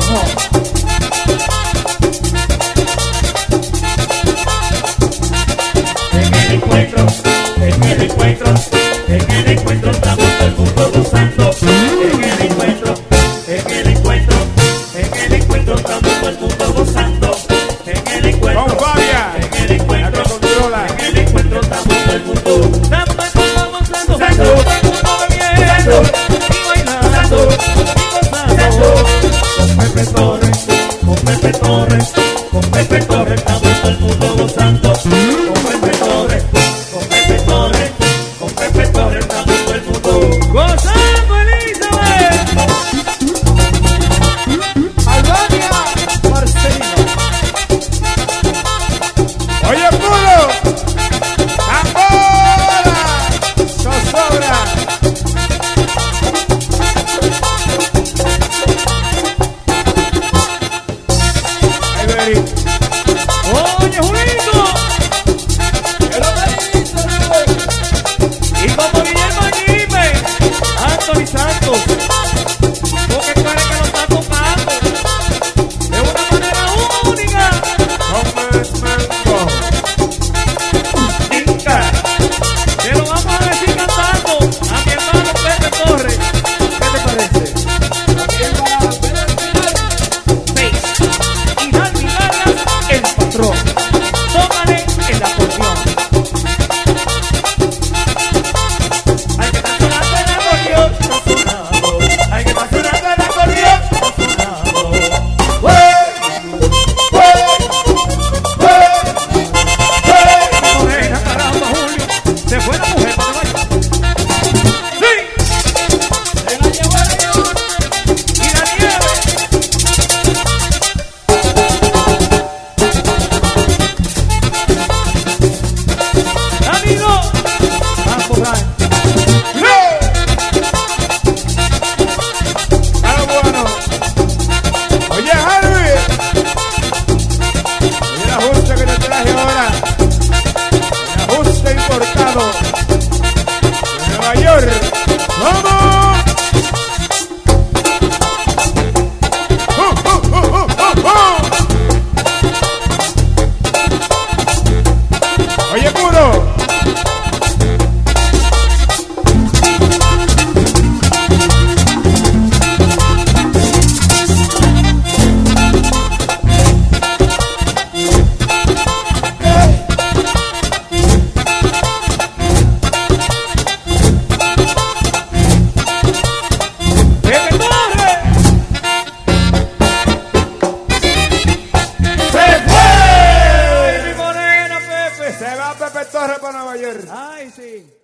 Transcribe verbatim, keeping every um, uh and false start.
En el encuentro, en el encuentro, en el encuentro estamos todo el mundo gozando. En el encuentro, en el encuentro, en el encuentro estamos todo el mundo gozando. En el encuentro, Con Fabia, en el encuentro, la que controla. en el encuentro estamos todo el mundo gozando, gozando, Gozando. todo el mundo bebiendo y bailando y gozando. Con Pepe Torres, con Pepe Torres, con Pepe Torres estamos todo el mundo gozando. Con Pepe Torres, con Pepe Torres, con Pepe Torres estamos todo el mundo gozando, Elizabeth. Albania Marcelino. Oye, puro. ¡Tambora! ¡Zozobra! Ay, Beri. Oye, Julito. Y como Guillermo Aguirre, Anthony Santos, porque tú eres que lo está tocando de una manera única. Inca, te lo vamos a decir cantando a mi hermano Pepe Torres. ¿Qué te parece? Seis. Y Dani Vargas, el patrón. Tómale el acordeón. Hay que estar sonando el acordeón, está sonando. Hay que estar sonando el acordeón, está sonando. Morena, caramba, Julio. Se fue la mujer para que vaya. ¡Sí! Se la llevó el león y la nieve. Amigo, vamos a ¡Ah, bueno! Oye, Harvey. Oye, el ajuste que te traje ahora. El ajuste importado. De Nueva York. ¡Vamos! ¡Uh, uh, uh, uh, uh, uh! Oye, puro. Pepe Torres. ¡Se fue! Mi morena, Pepe. Se va Pepe Torres para Nueva York. Ay, sí.